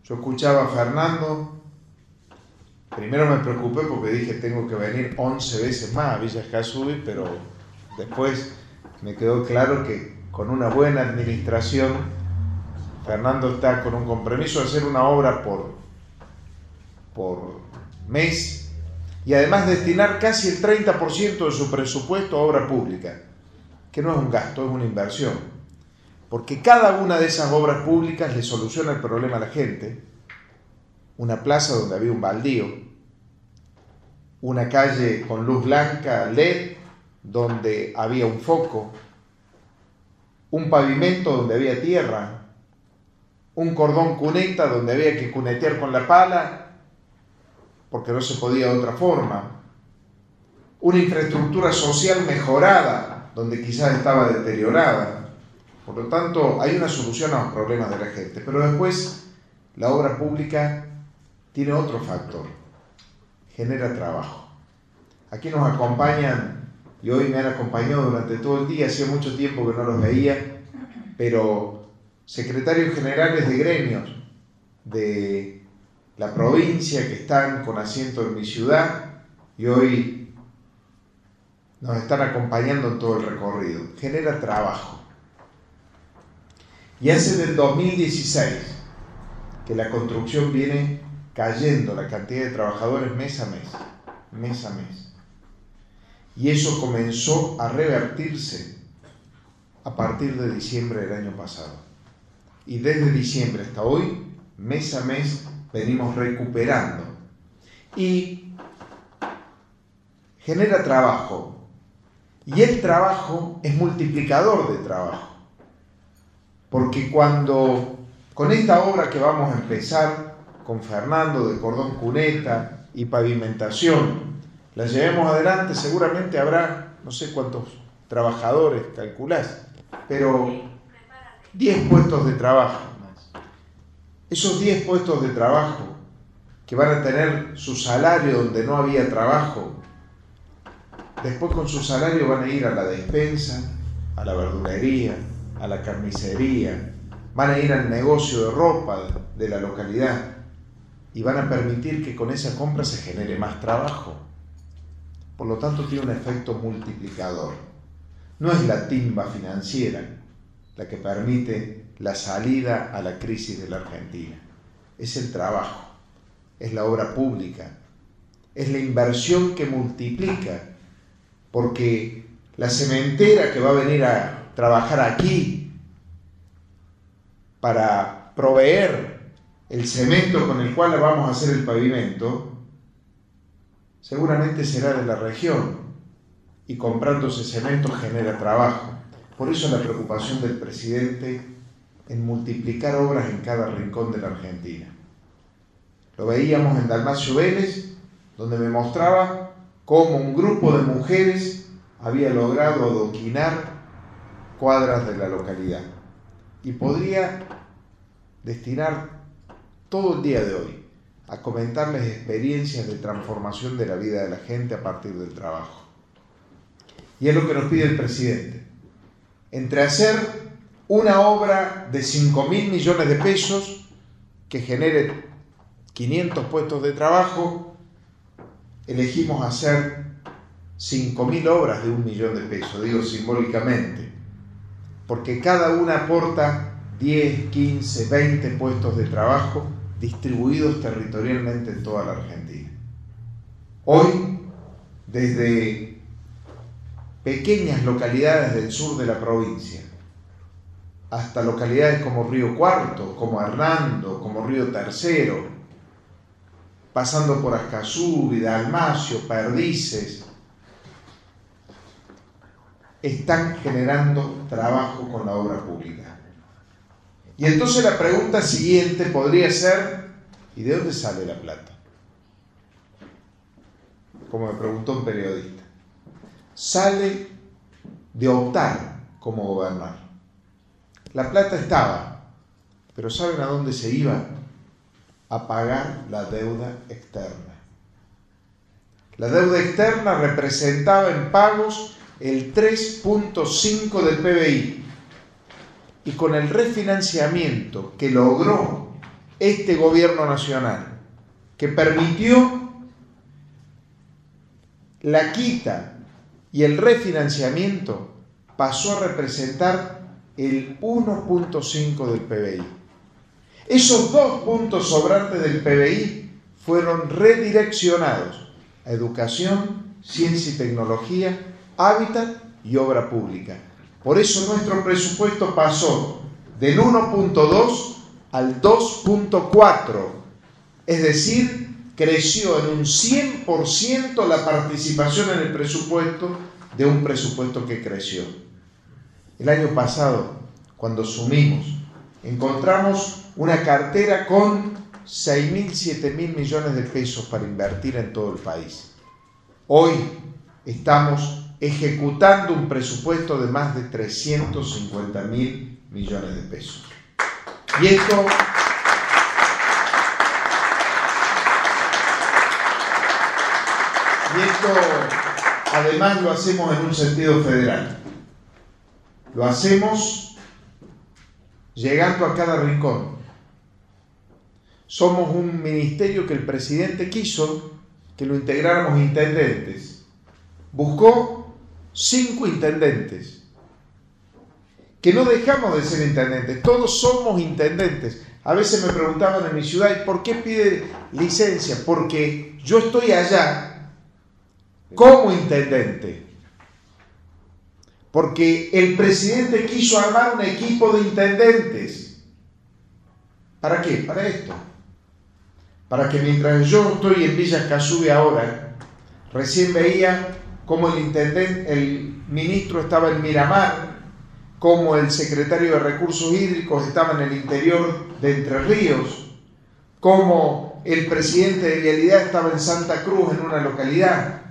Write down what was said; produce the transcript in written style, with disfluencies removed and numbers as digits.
Yo escuchaba a Fernando, primero me preocupé porque dije tengo que venir 11 veces más a Villa Escazú, pero después me quedó claro que con una buena administración, Fernando está con un compromiso de hacer una obra por mes y además destinar casi el 30% de su presupuesto a obra pública, que no es un gasto, es una inversión. Porque cada una de esas obras públicas le soluciona el problema a la gente. Una plaza donde había un baldío, una calle con luz blanca LED donde había un foco, un pavimento donde había tierra, un cordón cuneta donde había que cunetear con la pala porque no se podía de otra forma, una infraestructura social mejorada donde quizás estaba deteriorada. Por lo tanto, hay una solución a los problemas de la gente. Pero después, la obra pública tiene otro factor. Genera trabajo. Aquí nos acompañan, y hoy me han acompañado durante todo el día, hacía mucho tiempo que no los veía, pero secretarios generales de gremios de la provincia que están con asiento en mi ciudad y hoy nos están acompañando en todo el recorrido. Genera trabajo. Y hace del 2016 que la construcción viene cayendo, la cantidad de trabajadores mes a mes. Y eso comenzó a revertirse a partir de diciembre del año pasado. Y desde diciembre hasta hoy, mes a mes, venimos recuperando. Y genera trabajo. Y el trabajo es multiplicador de trabajo. Porque cuando, con esta obra que vamos a empezar, con Fernando de cordón cuneta y pavimentación, la llevemos adelante, seguramente habrá, no sé cuántos trabajadores calculás, pero 10 puestos de trabajo. Esos 10 puestos de trabajo que van a tener su salario donde no había trabajo, después con su salario van a ir a la despensa, a la verdulería, a la carnicería, van a ir al negocio de ropa de la localidad y van a permitir que con esa compra se genere más trabajo. Por lo tanto, tiene un efecto multiplicador. No es la timba financiera la que permite la salida a la crisis de la Argentina. Es el trabajo, es la obra pública, es la inversión que multiplica, porque la cementera que va a venir a trabajar aquí para proveer el cemento con el cual vamos a hacer el pavimento, seguramente será de la región y comprándose cemento genera trabajo. Por eso la preocupación del presidente en multiplicar obras en cada rincón de la Argentina. Lo veíamos en Dalmacio Vélez, donde me mostraba cómo un grupo de mujeres había logrado adoquinar cuadras de la localidad y podría destinar todo el día de hoy a comentarles experiencias de transformación de la vida de la gente a partir del trabajo. Y es lo que nos pide el presidente. Entre hacer una obra de 5.000 millones de pesos que genere 500 puestos de trabajo, elegimos hacer 5.000 obras de 1 millón de pesos, digo simbólicamente, porque cada una aporta 10, 15, 20 puestos de trabajo distribuidos territorialmente en toda la Argentina. Hoy, desde pequeñas localidades del sur de la provincia, hasta localidades como Río Cuarto, como Hernando, como Río Tercero, pasando por Ascazú, Dalmacio, Perdices, están generando trabajo con la obra pública. Y entonces la pregunta siguiente podría ser, ¿y de dónde sale la plata? Como me preguntó un periodista. Sale de optar cómo gobernar. La plata estaba, pero ¿saben a dónde se iba? A pagar la deuda externa. La deuda externa representaba en pagos el 3.5 del PBI. Y con el refinanciamiento que logró este gobierno nacional, que permitió la quita y el refinanciamiento, pasó a representar el 1.5 del PBI. Esos 2 puntos sobrantes del PBI fueron redireccionados a educación, ciencia y tecnología, hábitat y obra pública. Por eso nuestro presupuesto pasó del 1.2 al 2.4, es decir, creció en un 100% la participación en el presupuesto de un presupuesto que creció. El año pasado, cuando sumimos, encontramos una cartera con 6.000, 7.000 millones de pesos para invertir en todo el país. Hoy estamos ejecutando un presupuesto de más de 350.000 millones de pesos. Y esto además lo hacemos en un sentido federal. Lo hacemos llegando a cada rincón. Somos un ministerio que el presidente quiso que lo integráramos intendentes. Buscó 5 intendentes. Que no dejamos de ser intendentes, todos somos intendentes. A veces me preguntaban en mi ciudad, ¿y por qué pide licencia? Porque yo estoy allá como intendente. Porque el presidente quiso armar un equipo de intendentes. ¿Para qué? Para esto. Para que mientras yo estoy en Villa Escazú ahora, recién veía cómo el ministro estaba en Miramar, cómo el secretario de Recursos Hídricos estaba en el interior de Entre Ríos, cómo el presidente de Vialidad estaba en Santa Cruz, en una localidad,